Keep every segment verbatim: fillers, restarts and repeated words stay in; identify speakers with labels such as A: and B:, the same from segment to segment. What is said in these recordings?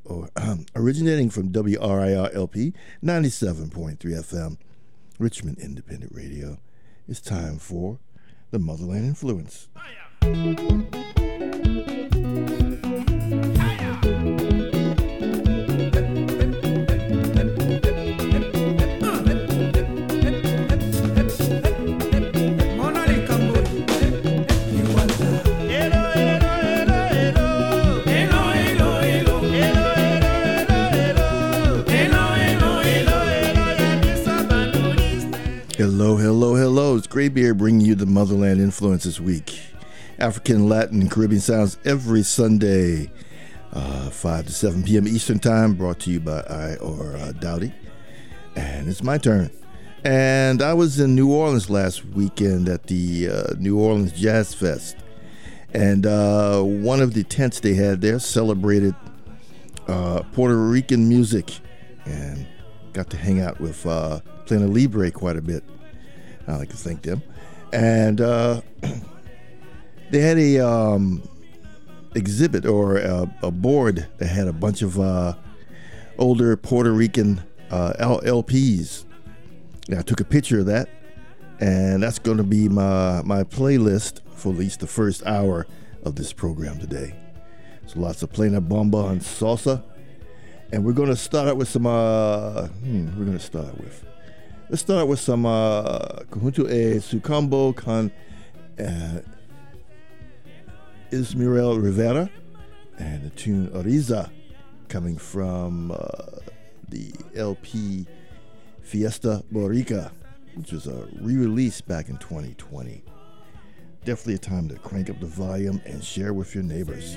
A: or um, originating from W R I R L P ninety-seven point three F M, Richmond Independent Radio. It's time for the Motherland Influence. Hello, hello, hello. It's Graybeard bringing you the Motherland Influence this week. African, Latin, and Caribbean sounds every Sunday, uh, five to seven p.m. Eastern Time, brought to you by I or uh, Dowdy. And it's my turn. And I was in New Orleans last weekend at the uh, New Orleans Jazz Fest. And uh, one of the tents they had there celebrated uh, Puerto Rican music. And got to hang out with uh, Plena Libre quite a bit. I like to thank them. And uh, they had a um, exhibit or a, a board that had a bunch of uh, older Puerto Rican uh, L Ps. And I took a picture of that, and that's going to be my, my playlist for at least the first hour of this program today. So lots of Plena Bomba and salsa. And we're going to start out with some, uh, hmm, we're going to start out with, let's start out with some uh, Conjunto e Sucambo con uh, Ismael Rivera and the tune Oriza, coming from uh, the L P Fiesta Boricua, which was a re-release back in twenty twenty. Definitely a time to crank up the volume and share with your neighbors.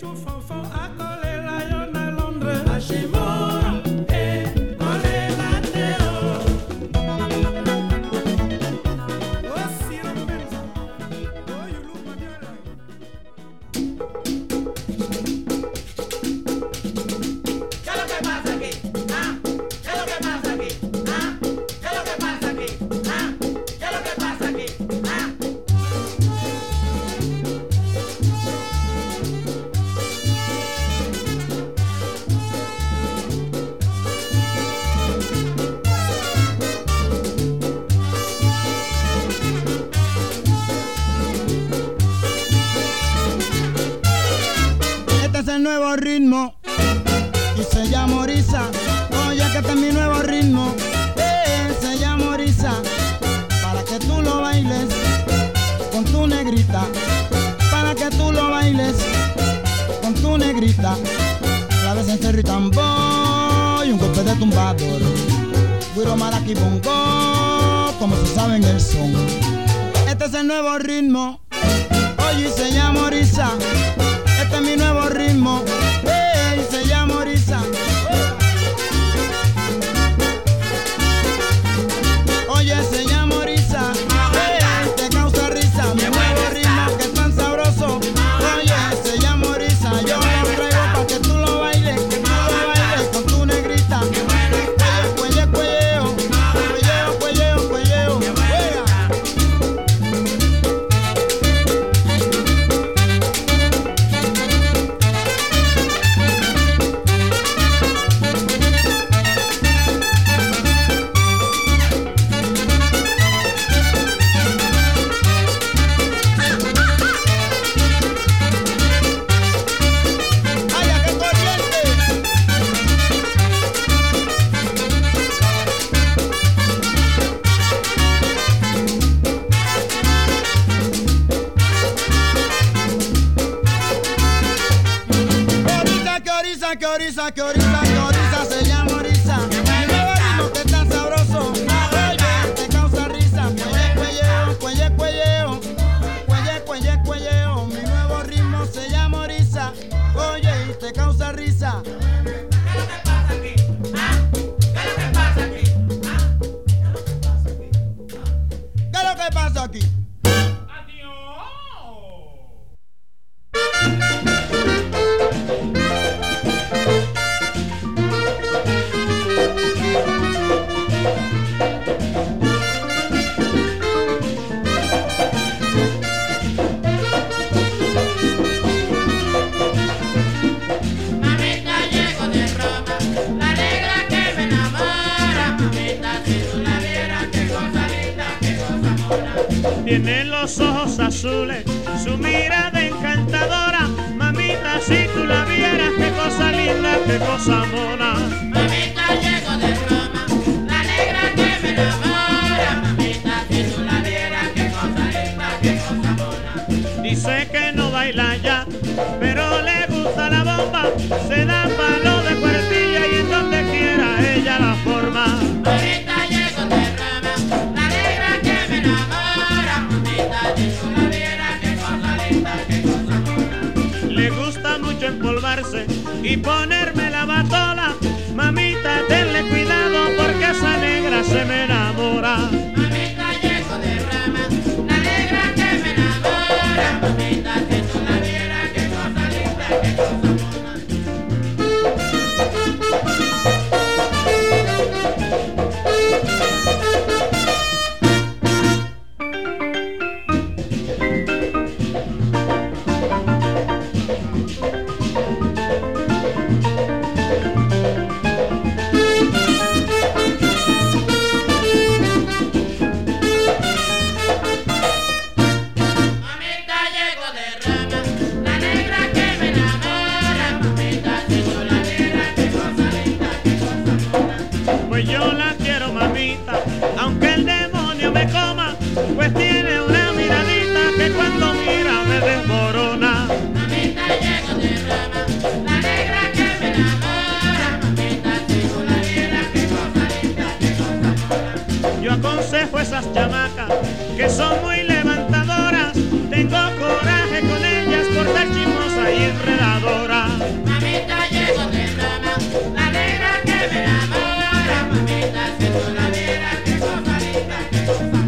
B: Nuevo ritmo y se llama Oriza. Oye, que este es mi nuevo ritmo, eh, se llama Oriza. Para que tú lo bailes con tu negrita, para que tú lo bailes con tu negrita. Claves en cerro y tambor y un golpe de tumbador. Guiro, maraqui, bongo, como se sabe en el son. Este es el nuevo ritmo, oye, se llama Oriza. Este es mi nuevo ritmo, hey, se llama Oriza. Oye, se llama Oriza, hey, te causa risa. Mi nuevo ritmo que es tan sabroso. Oye, se llama Oriza. Yo lo traigo pa' que tú lo bailes, que tú lo bailes con tu negrita. Cuelle, cuelleo, cuelleo, cuelleo, cuelleo. Que Oriza, que Oriza, que Oriza, se llama Oriza. Mi nuevo ritmo que es tan sabroso. Oye, te causa risa. Cuelle, cuelleo, cuelle, cuelleo. Cuelle, cuelle, cuelleo. Mi nuevo ritmo se llama Oriza. Oye, y te causa risa.
C: ¿Qué es lo que pasa aquí? ¿Ah? ¿Qué es lo que pasa aquí? ¿Ah?
B: ¿Qué es lo que pasa aquí?
C: ¡Adiós!
D: Tiene los ojos azules, su mirada encantadora. Mamita, si tú la vieras, qué cosa linda, qué cosa mona.
C: Mamita, llego de Roma, la negra que me enamora. Mamita, si tú la vieras, qué cosa linda, qué cosa mona.
D: Dice que no baila ya, pero le gusta la bomba. Se da palo de cuartilla y en donde quiera ella la forma.
C: Mamita, llego de Roma, la negra que me enamora. Mamita, si tú la vieras, qué cosa linda, qué cosa mona.
D: Le gusta mucho empolvarse y ponerme la batola. Mamita, tenle cuidado porque esa negra se me enamora.
C: Mamita, llego de Roma, la negra que me enamora. Mamita, si tú la vieras, qué cosa linda, qué cosa mona. Mamita, llego de Roma, la negra que me enamora. Mamita, si tú la vieras, qué cosa linda, qué cosa mona.
D: Pues yo la quiero, mamita, aunque el demonio me coma. Pues tiene una miradita que cuando mira me desmorona.
C: Mamita, llego de Roma, la negra que me enamora. Mamita, si tú la vieras, qué cosa linda, qué cosa mona.
D: Yo aconsejo esas chamacas que son muy levantadoras. Tengo coraje con ellas por ser chismosa y enredadora.
C: Mamita, llego de Roma, la negra que me enamora. Mamita, si tú la vieras, qué cosa linda, qué cosa mona.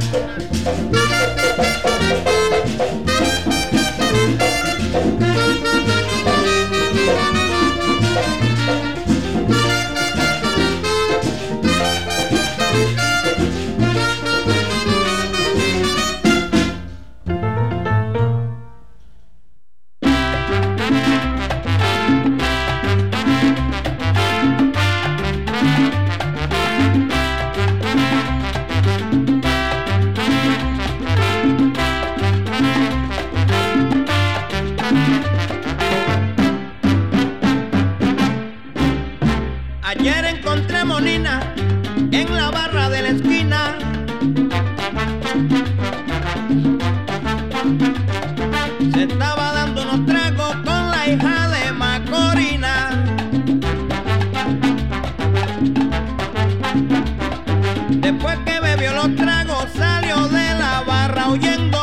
E: Ayer encontré a Monina en la barra de la esquina. Se estaba dando unos tragos con la hija de Macorina. Después que bebió los tragos salió de la barra huyendo.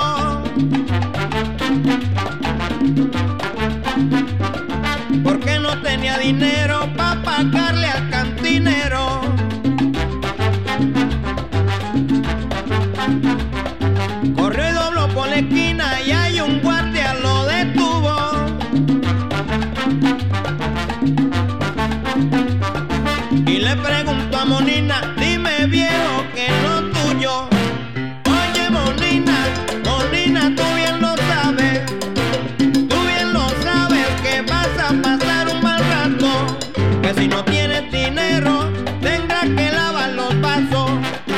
E: Porque no tenía dinero pa' pagarle al cantinero. Corrió y dobló por la esquina y hay un guardia lo detuvo. Y le preguntó a Monina, dime viejo que no tuyo. Oye Monina, Monina tú bien lo sabes. Tú bien lo sabes que vas a pasar un mal rato. Que si no tienes dinero tendrás que lavar los vasos.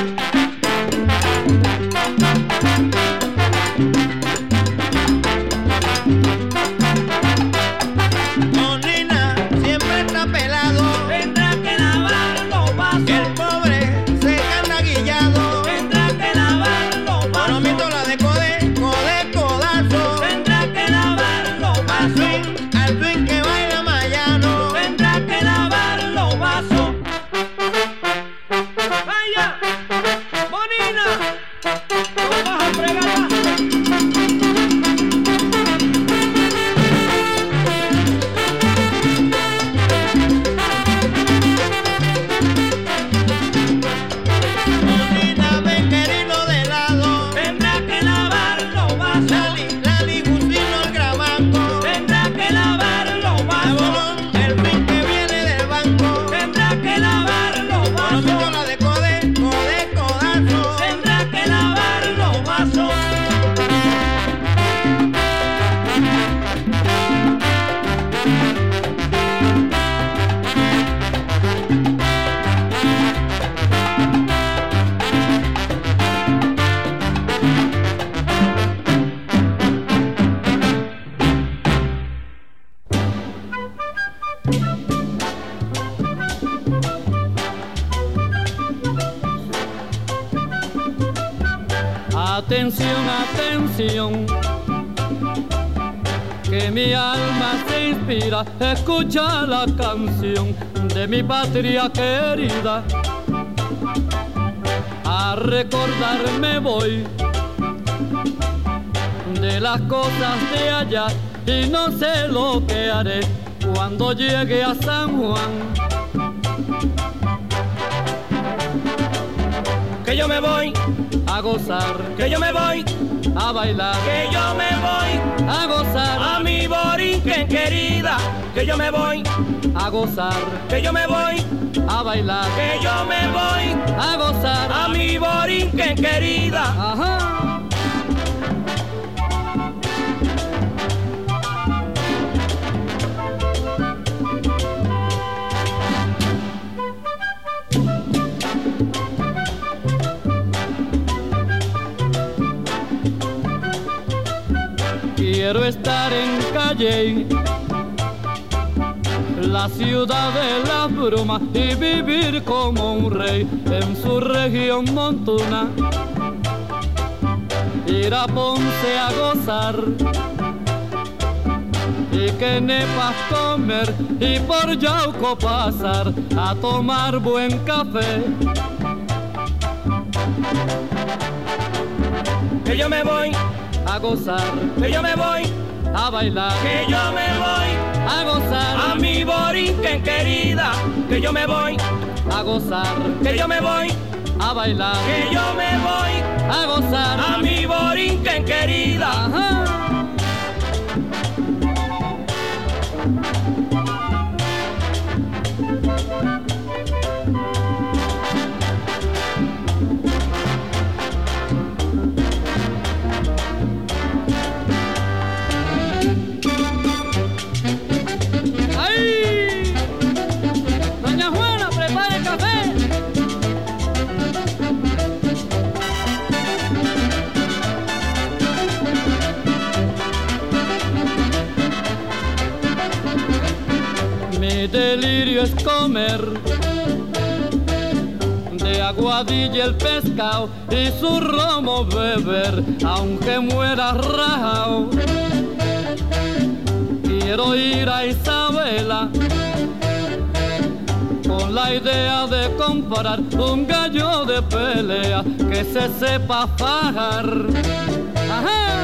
E: Monina siempre está pelado.
C: Tendrá que lavar los vasos.
E: El pobre se anda guillado.
C: Tendrá que lavar los
E: Por
C: vasos.
E: mito la de code, code, codazo.
C: Tendrá que lavar los
E: Al
C: vasos.
E: swing, al swing que baila Mayano.
C: Tendrá que lavar los
F: Atención, atención, que mi alma se inspira, escucha la canción de mi patria querida. A recordarme voy de las cosas de allá y no sé lo que haré cuando llegue a San Juan.
E: Que yo me voy
F: a gozar,
E: que yo me voy
F: a bailar,
E: que yo me voy
F: a gozar,
E: a mi Borinquen querida. Que yo me voy
F: a gozar,
E: que yo me voy
F: a bailar,
E: que yo me voy
F: a gozar,
E: a mi Borinquen querida.
F: Ajá. Quiero estar en Calle, la ciudad de las brumas, y vivir como un rey en su región montuna. Ir a Ponce a gozar y que Nepas comer, y por Yauco pasar a tomar buen café.
E: Que yo me voy
F: a gozar,
E: que yo me voy
F: a bailar,
E: que yo me voy
F: a gozar,
E: a mi Borinquen querida. Que yo me voy
F: a gozar,
E: que yo me voy
F: a bailar,
E: que yo me voy
F: a gozar,
E: a mi Borinquen querida.
F: Ajá. Mi delirio es comer de aguadilla el pescado y su romo beber, aunque muera rajao. Quiero ir a Isabela con la idea de comprar un gallo de pelea que se sepa fajar. Ajá.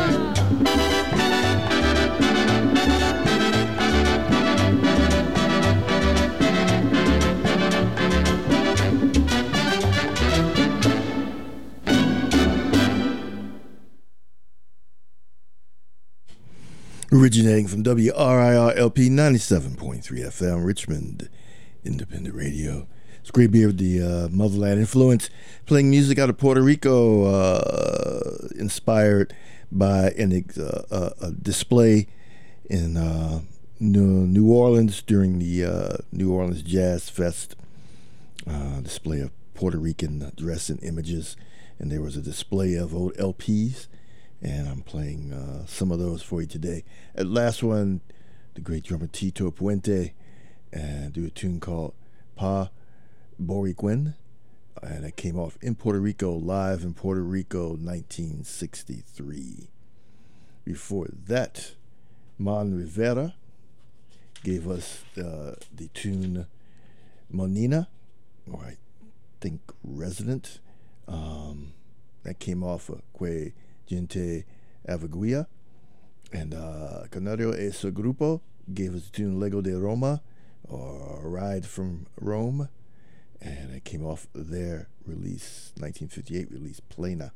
A: Originating from W R I R L P ninety-seven point three F M, Richmond Independent Radio. It's Grey Beard with the uh, Motherland Influence, playing music out of Puerto Rico, uh, inspired by an, uh, uh, a display in uh, New, New Orleans during the uh, New Orleans Jazz Fest. Uh, display of Puerto Rican dress and images, and there was a display of old L Ps. And I'm playing uh, some of those for you today. At last one, the great drummer Tito Puente, and do a tune called Pa Boricuen, and it came off in Puerto Rico, live in Puerto Rico, nineteen sixty-three. Before that, Mon Rivera gave us uh, the tune Monina, or I think Resident. Um, that came off of Que Gente Avaguia, and uh, Canario e su Grupo gave us the tune Lego de Roma, or Ride from Rome, and it came off their release, nineteen fifty-eight release, Plena.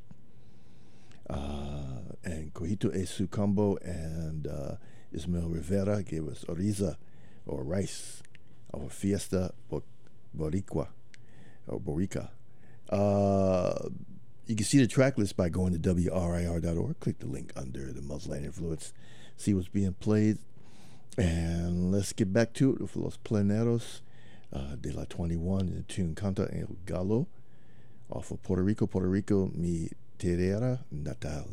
A: Uh, and Cojito e su Combo and uh, Ismael Rivera gave us Oriza, or Rice, or Fiesta Boricua, or Borica. Uh, You can see the track list by going to W R I R dot org. Click the link under the Motherland Influence. See what's being played. And let's get back to it with Los Pleneros uh, de la twenty-one in the tune Canta el Galo off of Puerto Rico, Puerto Rico, Mi Tierra Natal.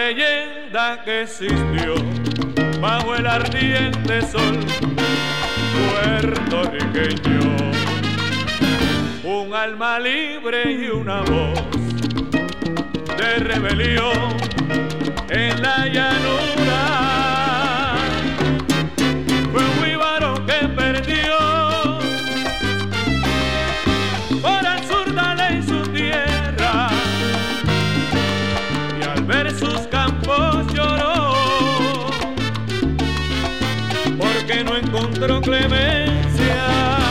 G: leyenda que existió bajo el ardiente sol puertorriqueño. Un alma libre y una voz de rebelión en la llanura. Fue un jíbaro que perdió por el sur la ley su tierra, y al ver sus campos lloró porque no encontró clemencia.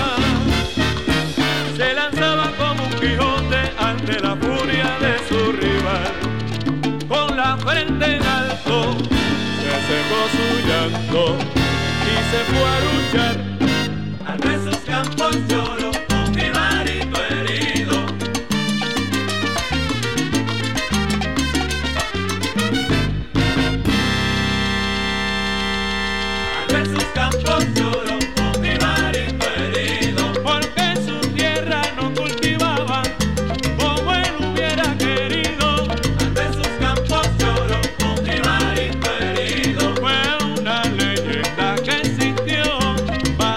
G: Se lanzaba como un Quijote ante la furia de su rival. Con la frente en alto se secó su llanto y se fue a luchar. Al ver sus campos lloró un jibarito herido. Al ver sus campos lloró un jibarito herido, porque su tierra no cultivaba como él hubiera querido. Al ver sus campos lloró un jibarito herido. Fue una leyenda que existió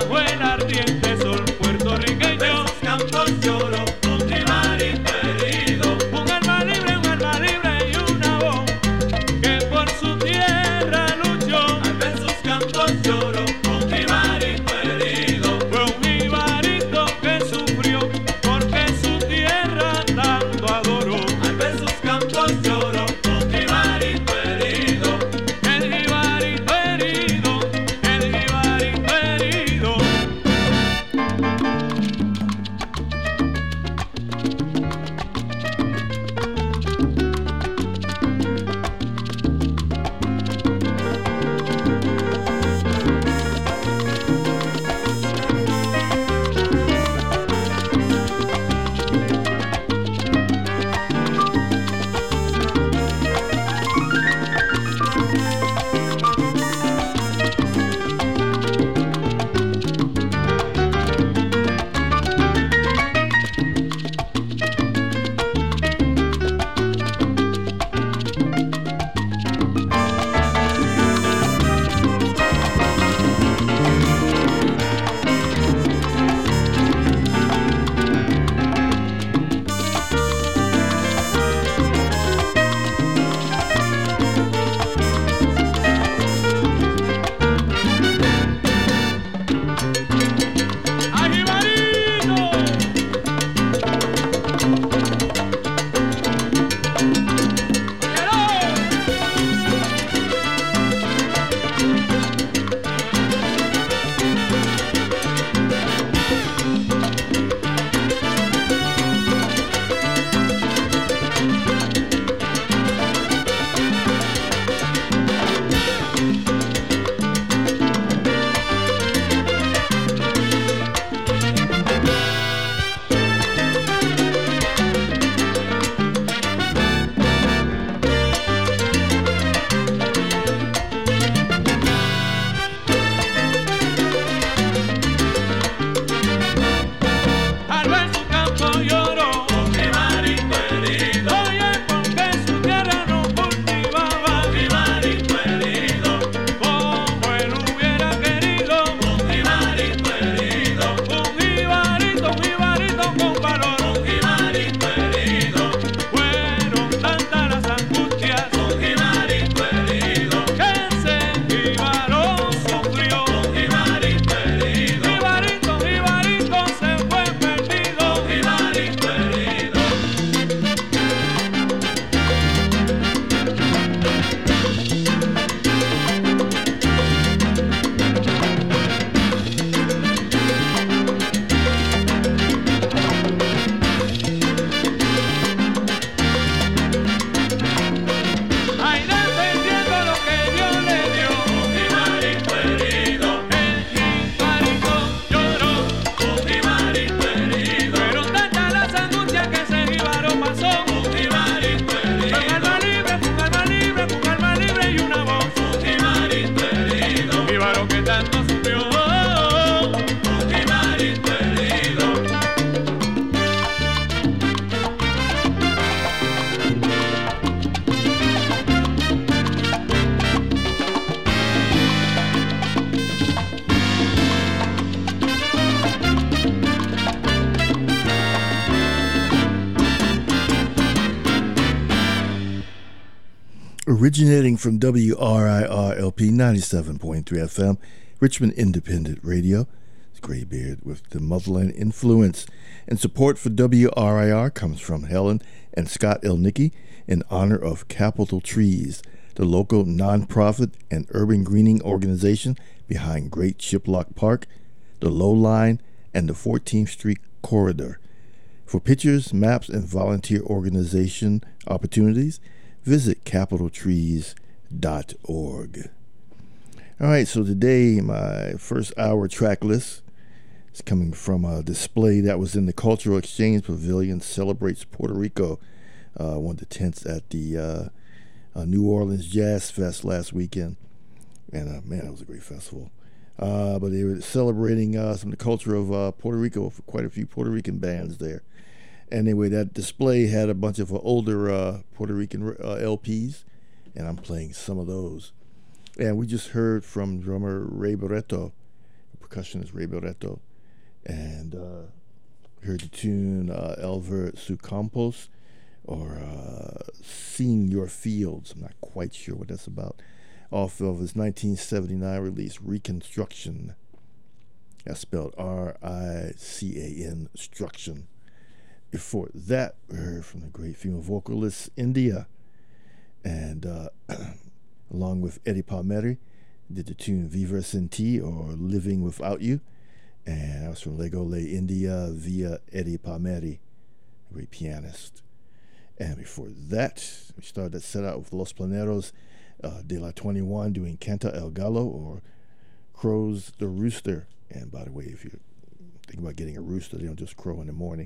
A: Originating from W R I R L P ninety-seven point three F M, Richmond Independent Radio, it's Graybeard with the Motherland Influence. And support for W R I R comes from Helen and Scott Elnicki in honor of Capital Trees, the local nonprofit and urban greening organization behind Great Shiplock Park, the Low Line, and the fourteenth Street Corridor. For pictures, maps, and volunteer organization opportunities, visit capital trees dot org. All right, so today my first hour track list is coming from a display that was in the Cultural Exchange Pavilion, celebrates Puerto Rico, uh, one of the tents at the uh, uh, New Orleans Jazz Fest last weekend. And uh, man, it was a great festival. Uh, but they were celebrating uh, some of the culture of uh, Puerto Rico for quite a few Puerto Rican bands there. Anyway, that display had a bunch of uh, older uh, Puerto Rican uh, L Ps, and I'm playing some of those. And we just heard from drummer Ray Barreto, percussionist Ray Barreto, and uh, heard the tune uh, El Ver Su Campos, or uh, Seeing Your Fields. I'm not quite sure what that's about. Off of his nineteen seventy-nine release, Reconstruction. That's spelled R I C A N, Struction. Before that, we heard from the great female vocalist India, and uh, along with Eddie Palmieri, did the tune Vivre Sin Ti, or Living Without You, and that was from Lego Le India via Eddie Palmieri, a great pianist. And before that, we started that set out with Los Planeros uh, de la twenty-one doing Canta El Gallo, or Crows the Rooster. And by the way, if you think about getting a rooster, they don't just crow in the morning.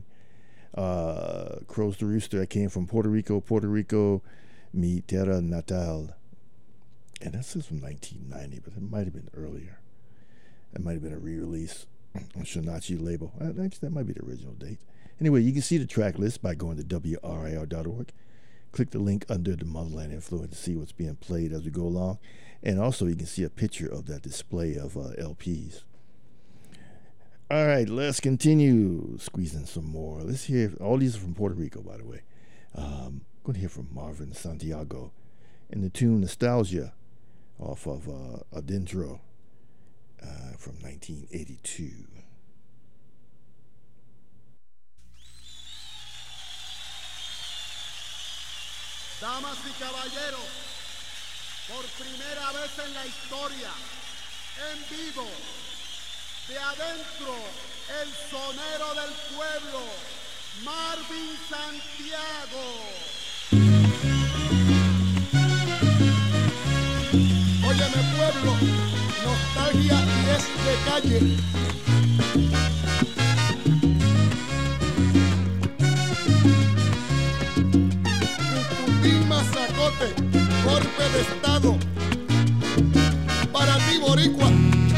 A: Uh, Crows the Rooster. I came from Puerto Rico, Puerto Rico, mi terra natal. And that says from nineteen ninety, but it might have been earlier. It might have been a re-release on Shinachi label. Actually, that might be the original date. Anyway, you can see the track list by going to W R I R dot org. Click the link under the Motherland Influence to see what's being played as we go along. And also, you can see a picture of that display of uh, L Ps. All right, let's continue squeezing some more. Let's hear, all these are from Puerto Rico, by the way. Um, I'm going to hear from Marvin Santiago in the tune Nostalgia off of uh, Adentro uh, from nineteen eighty-two.
H: Damas y caballeros, por primera vez en la historia, en vivo, de adentro, el sonero del pueblo, Marvin Santiago. Óyeme pueblo, nostalgia y es de calle. Cucutín Mazacote, golpe de estado, para ti boricua.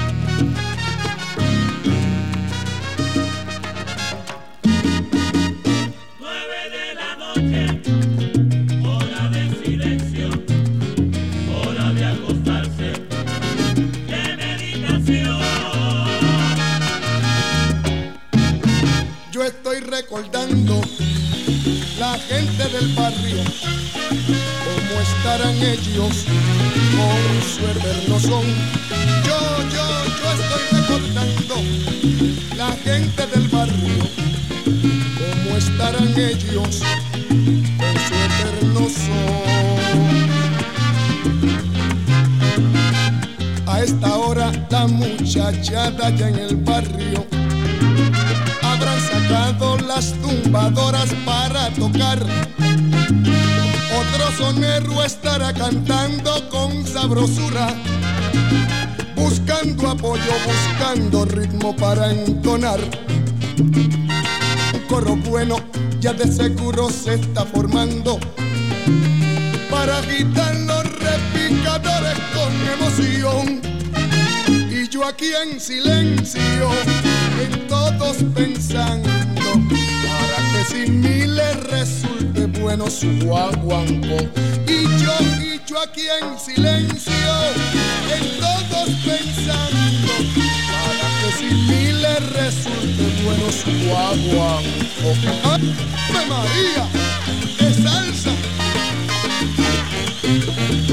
H: Estoy recordando la gente del barrio, cómo estarán ellos con su eterno son. Yo, yo, yo estoy recordando la gente del barrio, cómo estarán ellos con su eterno son. A esta hora la muchachada ya en el barrio habrán sacado las tumbadoras para tocar. Otro sonero estará cantando con sabrosura, buscando apoyo, buscando ritmo para entonar. Un coro bueno ya de seguro se está formando para agitar los repicadores con emoción. Y yo aquí en silencio, en todos pensando, para que sin mí le resulte bueno su guaguanco. Y yo, y yo aquí en silencio, en todos pensando, para que sin mí le resulte bueno su guaguanco. ¡Ave María! ¡Qué salsa!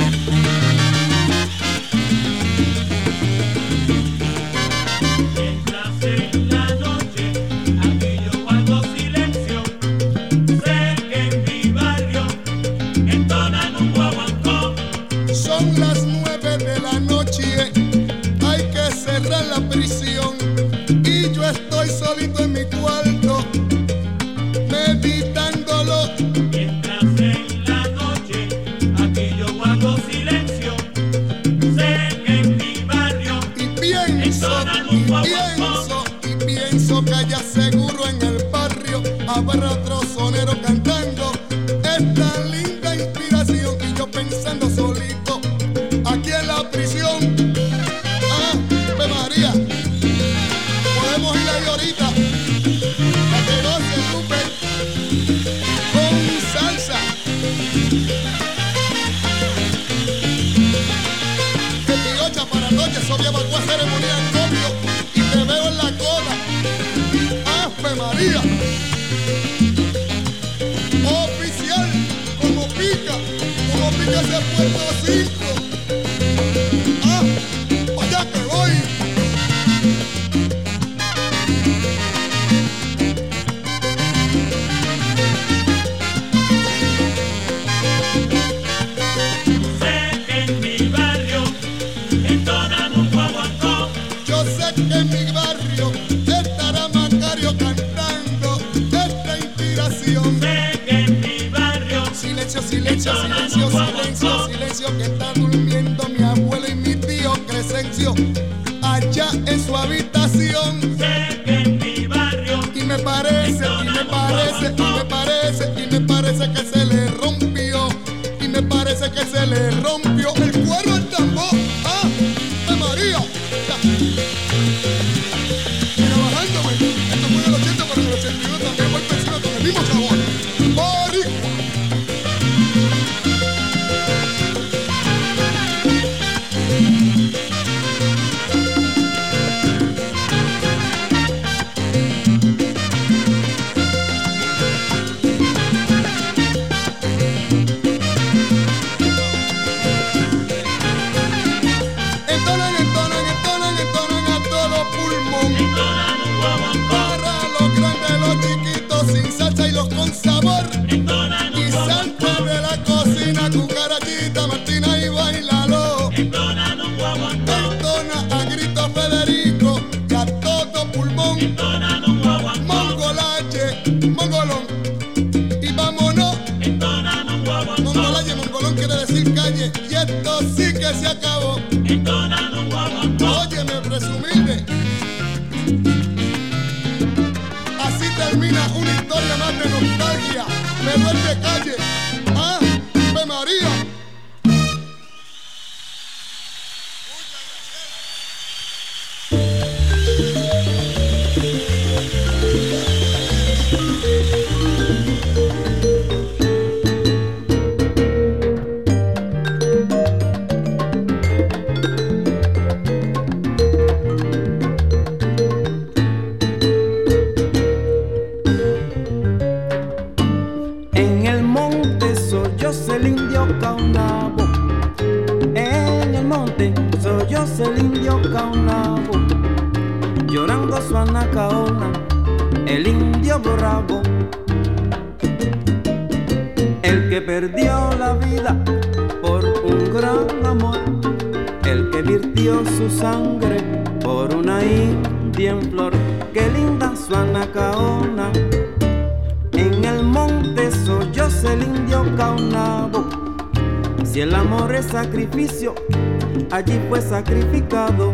H: y que se puesto cinco. Ah, vaya que voy.
G: Sé que en mi barrio entonan un guaguancó.
H: Yo sé que en mi barrio estará Macario cantando esta inspiración.
G: Sé que en mi barrio
H: Silencio, silencio, silencio, silencio, silencio, que está durmiendo mi abuela y mi tío Crescencio allá en su habitación.
G: sé que en mi barrio
H: Y me parece, y me parece, y me parece, y me parece que se le rompió, y me parece que se le rompió el cuero al tambor. ¡Ah! ¡De María! Ya. Mira, bajándome. Esto fue del ochenta, pero en el ochenta y uno también voy pensando con el mismo sabor. ¡Boricua! Entonan, entonan, entonan, entonan a todo pulmón.
G: entonan un guaguancó.
H: Para los grandes, los chiquitos, sin salsa y los con sabor.
G: Entonan
H: Y
G: un
H: salte
G: guaguancó.
H: de la cocina, cucarachita, Martina y bailalo.
G: Entonan un guaguancó.
H: Entona a grito Federico y a todo pulmón.
G: Entonan un guaguancó.
H: Mongolache, mongolón. Y vámonos.
G: Entonan un guaguancó.
H: Mongolache, mongolón quiere decir calle. Y esto sí que se acabó.
G: Entonan un guaguancó.
H: Óyeme, presumirme. Así termina una historia más de nostalgia. Me vuelve calle. ¡Ah! ¡Ave María!
I: En el monte soy yo el indio Caunabo. En el monte soy yo el indio Caunabo. Llorando su anacaona, el indio bravo. El que perdió la vida por un gran amor. El que virtió su sangre por una india en flor. Qué linda su anacaona. En el monte soy yo el indio Caunabo. Si el amor es sacrificio, allí fue sacrificado.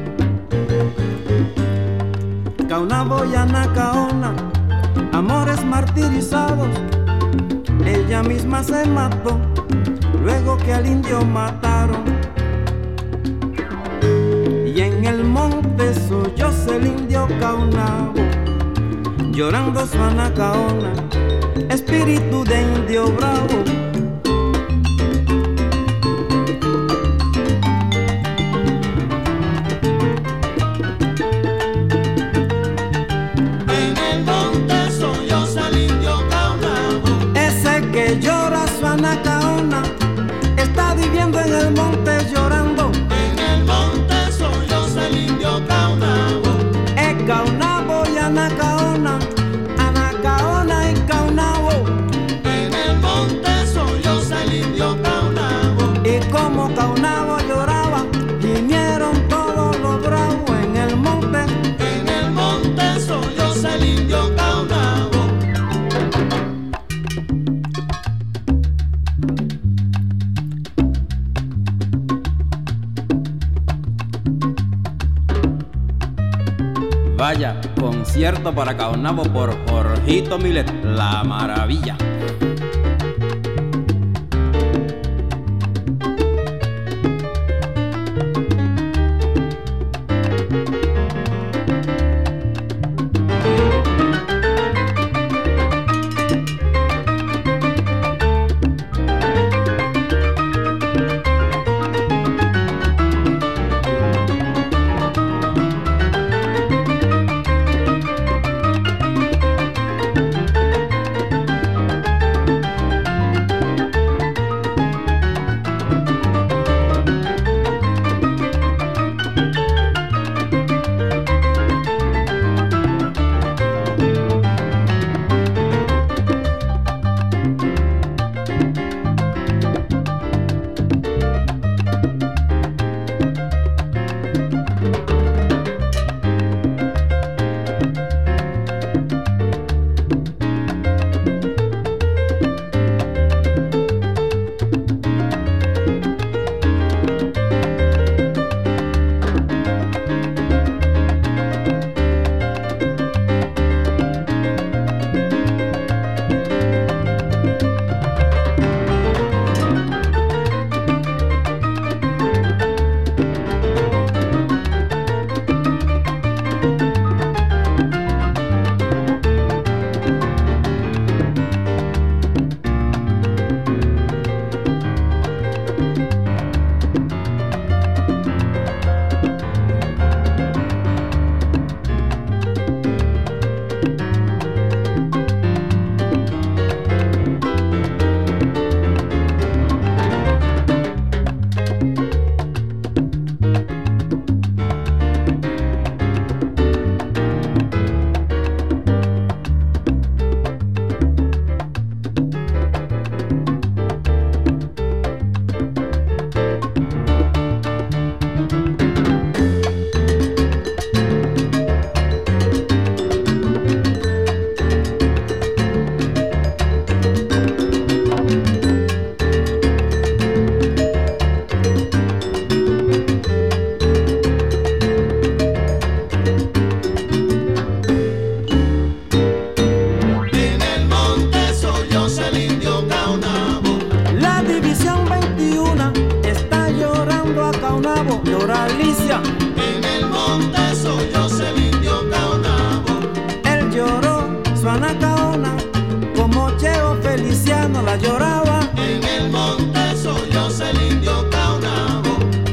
I: Caunabo y Anacaona, amores martirizados. Ella misma se mató, luego que al indio mataron. Y en el monte soy yo el indio Caunabo. Llorando su anacaona, espíritu de indio bravo.
C: En el monte soy yo el indio Caunabo.
I: Ese que llora su anacaona, está viviendo en el monte llorando.
C: En el monte soy yo el indio Caunabo.
I: Es Caunabo y Anacaona, Anacaona y Caunabo.
C: En el monte soy yo el indio Caunabo.
I: Y como Caunabo lloraba, vinieron todos los bravos en el monte.
C: En el monte soy yo el indio Caunabo.
I: Vaya, concierto para Caunabo por Jorgito Milet, la maravilla. Alicia.
J: En el monte sollozó el indio Caonabo.
I: Él lloró su anacaona, como Cheo Feliciano la lloraba.
J: En el monte sollozó el indio Caonabo.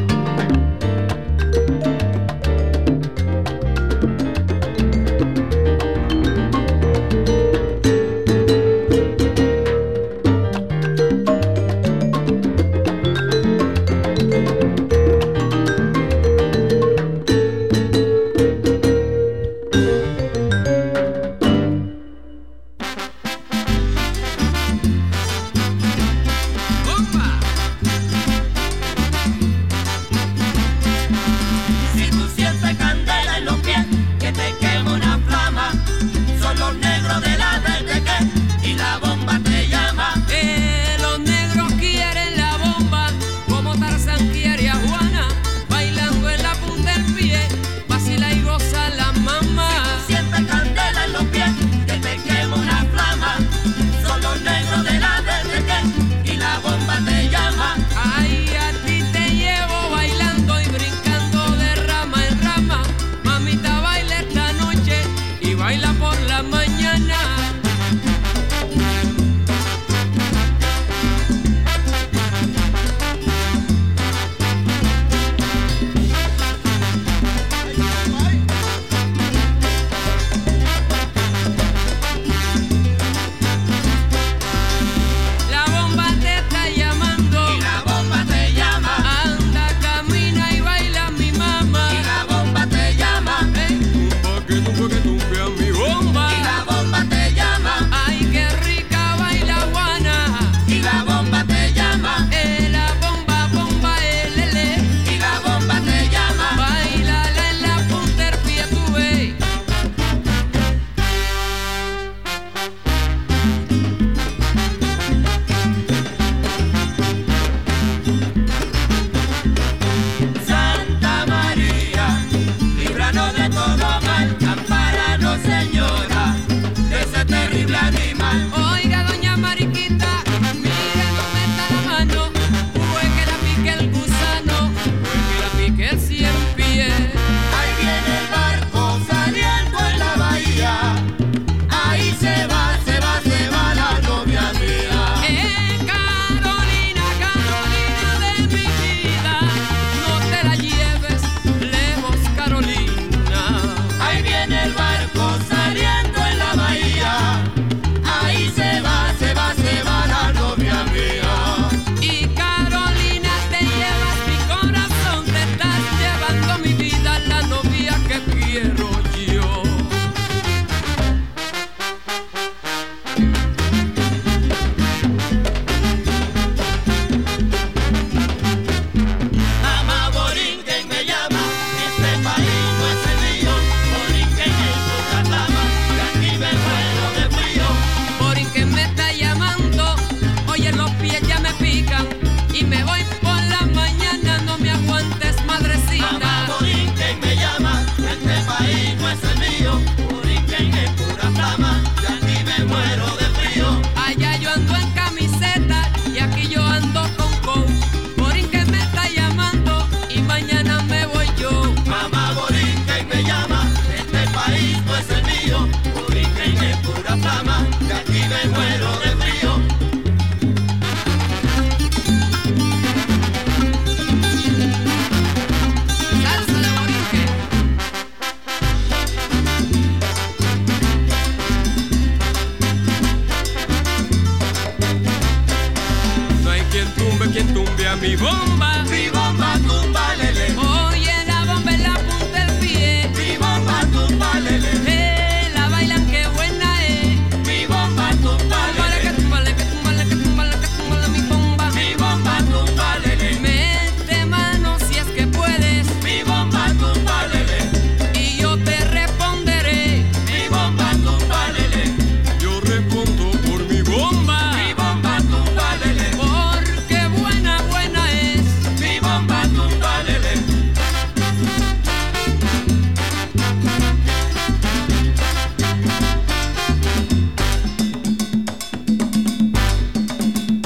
K: mi bomba,
J: mi bomba tumba lele.
K: Oye la bomba en la punta del pie,
J: mi bomba tumba lele.
K: Eh, la bailan que buena es,
J: mi bomba tumba lele.
K: Que tumbale, que tumbale, que tumbale, que tumbale mi bomba,
J: mi bomba tumba lele.
K: Mete mano si es que puedes,
J: mi bomba tumba lele.
K: y yo te responderé,
J: mi bomba tumba lele.
K: yo respondo por mi bomba,
J: mi bomba tumba lele.
K: porque buena, buena es,
J: mi bomba tumba lele.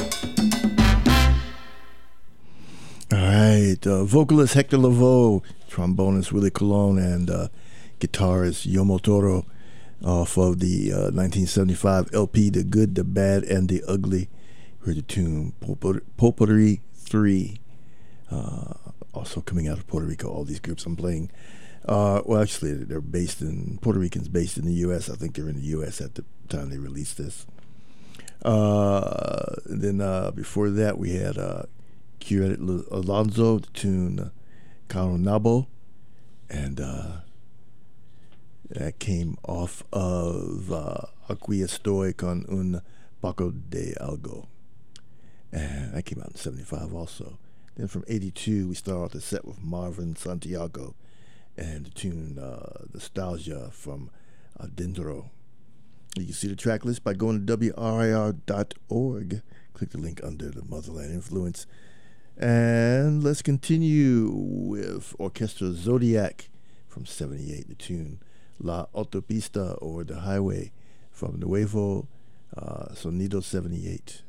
A: All right, uh, vocalist Hector Lavoe trombonist Willie Colon and uh, guitarist Yomo Toro off of the uh, nineteen seventy-five L P The Good, the Bad, and the Ugly. Heard the tune Potpourri three, uh, also coming out of Puerto Rico. All these groups I'm playing, uh, well, actually, they're based in, Puerto Ricans based in the U S I think they're in the U S at the time they released this. Uh, then uh, before that, we had uh, Q Alonso, the tune Caro Nabo, and uh, that came off of uh, Aquí Estoy con un poco de algo. And that came out in seventy-five also. Then from eighty-two, we start off the set with Marvin Santiago and the tune uh, Nostalgia from uh, Dentro. You can see the track list by going to W R I R dot org. Click the link under the Motherland Influence. And let's continue with Orchestra Zodiac from seventy-eight, the tune La Autopista, or The Highway, from Nuevo uh, Sonido seventy-eight.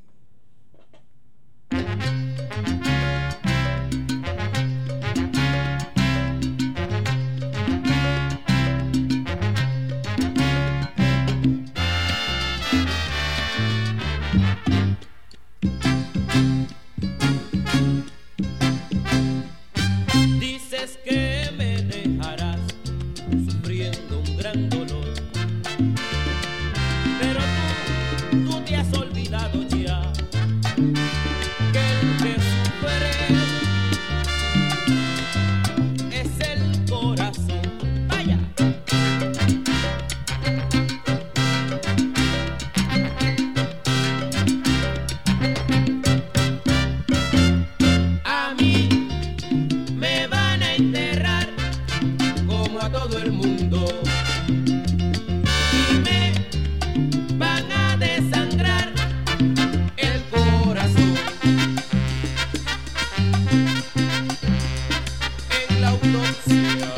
L: Dices que me dejarás sufriendo un gran dolor, pero tú, tú te has olvidado ya que el que sufre es el corazón. Vaya. A mí me van a enterrar como a todo el mundo y me van a desangrar el corazón. En la autopsia,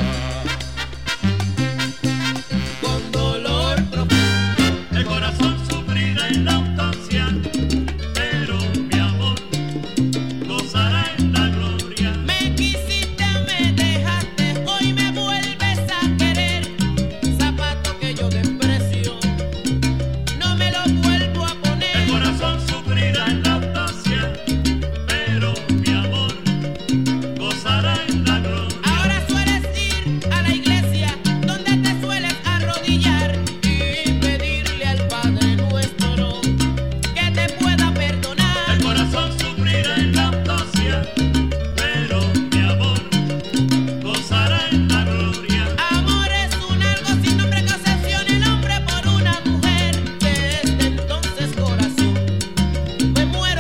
L: con dolor profundo,
G: El corazón sufrirá en la autopsia, pero mi amor gozará en la gloria.
L: me quisiste, me dejaste, hoy me vuelves a querer. Zapato que yo desprecio, no me lo vuelvo a
G: El
L: poner.
G: corazón sufrirá en la autopsia, pero mi amor gozará en la gloria.
L: Ahora sueles ir a la iglesia donde te sueles arrodillar y pedirle al Padre Nuestro que te pueda perdonar.
G: El corazón sufrirá en la autopsia, pero mi amor gozará en la gloria.
L: Amor es un algo sin nombre que obsesiona el hombre por una mujer. Desde entonces, corazón, me muero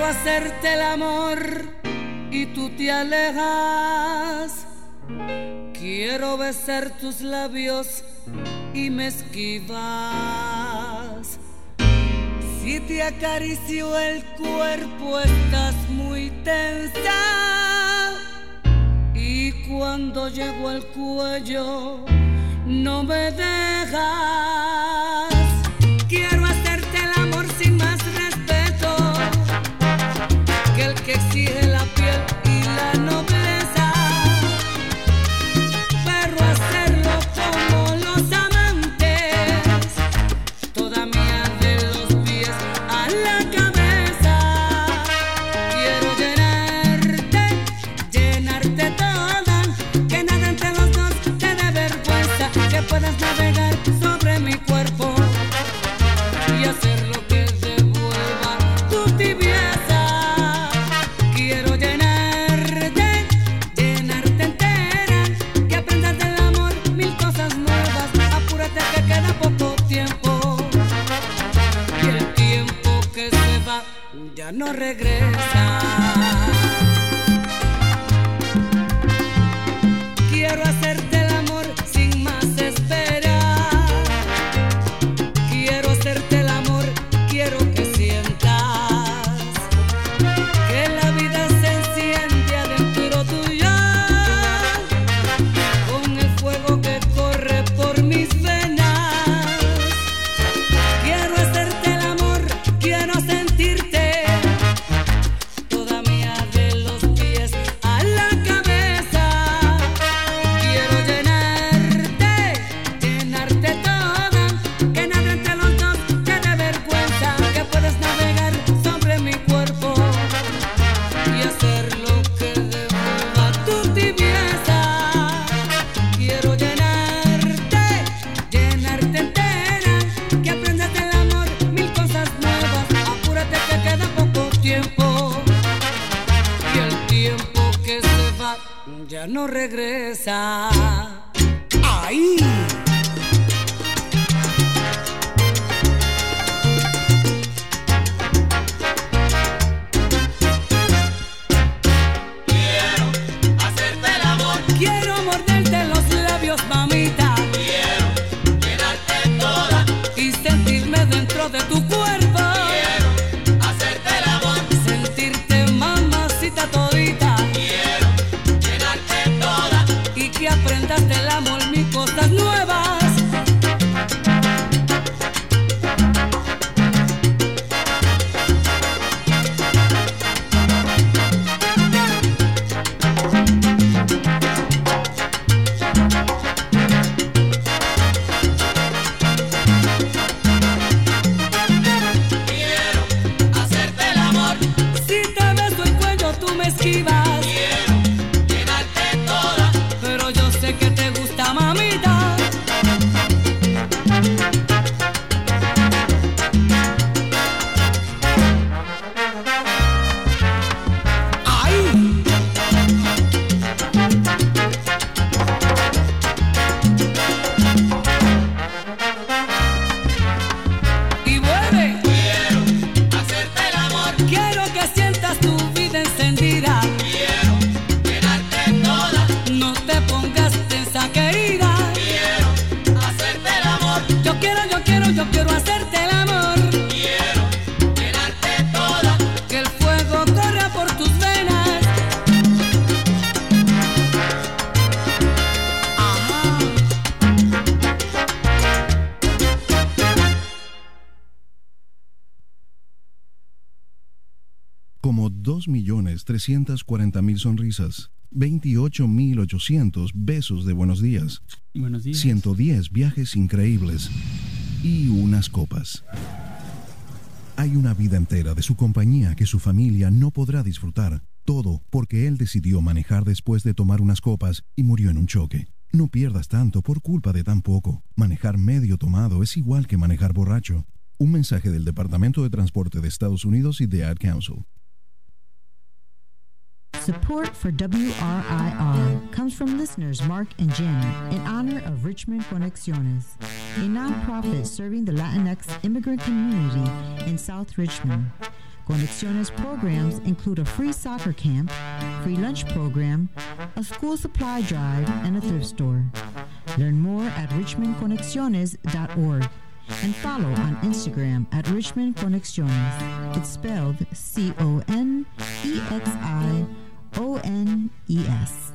F: hacerte el amor y tú te alejas. Quiero besar tus labios y me esquivas. Si te acaricio el cuerpo estás muy tensa, y cuando llego al cuello no me dejas. Quiero hacerte el amor sin más respeto que el que exige la piel y la nobleza, pero hacerlo como los amantes, toda mía de los pies a la cabeza. Quiero llenarte, llenarte toda, que nada entre los dos te dé vergüenza, que puedas navegar sobre mi cuerpo y hacer lo que devuelva tu tibieza. Quiero llenarte, llenarte entera, que aprendas del amor mil cosas nuevas. Apúrate que queda poco tiempo, y el tiempo que se va ya no regresa. Quiero hacerte el amor sin más esperar. Quiero hacerte el amor, quiero que sientas que la vida se enciende adentro tuyo, con el fuego que corre por mis venas. Quiero hacerte el amor, quiero sentirte, toda mía de los pies a la cabeza. Quiero llenarte, llenarte toda, que nada entre los dos te dé vergüenza, que puedes navegar sobre mi cuerpo y hacer lo que devuelva tu tibieza. Quiero llenarte, llenarte entera, que aprendas del amor mil cosas nuevas. Apúrate que queda poco tiempo, y el tiempo que se va ya no regresa. ¡Ay!
C: Quiero hacerte el amor,
F: Quiero morderte los labios, mamita,
C: quiero llenarte toda,
F: y sentirme dentro de tu cuerpo.
C: quiero hacerte el amor,
F: Sentirte mamacita todita,
C: quiero llenarte toda,
F: y que aprendas del amor mil cosas nuevas.
C: quiero hacerte el amor,
F: Si te beso el cuello tú me esquivas,
C: quiero llenarte toda,
F: pero yo sé que te gusta, mamita. ¡Ay! Y vuelve.
C: quiero hacerte el amor,
F: Quiero que sientas tu vida encendida,
C: quiero llenarte toda,
F: no te pongas tensa, querida.
C: quiero hacerte el amor,
F: Yo quiero, yo quiero, yo quiero hacerte el amor,
C: quiero llenarte toda,
F: que el fuego corra por tus venas. Ajá.
M: Como dos millones trescientas cuarenta mil sonrisas, veintiocho mil ochocientos besos de buenos días,
N: Buenos días.
M: ciento diez viajes increíbles y unas copas. Hay una vida entera de su compañía que su familia no podrá disfrutar, todo porque él decidió manejar después de tomar unas copas y murió en un choque. No pierdas tanto por culpa de tan poco. Manejar medio tomado es igual que manejar borracho. Un mensaje del Departamento de Transporte de Estados Unidos y de Ad Council.
O: Support for W R I R comes from listeners Mark and Jenny in honor of Richmond Conexiones, a nonprofit serving the Latinx immigrant community in South Richmond. Conexiones programs include a free soccer camp, free lunch program, a school supply drive, and a thrift store. Learn more at richmond conexiones dot org and follow on Instagram at Richmond Conexiones. It's spelled C O N E X I O N E S.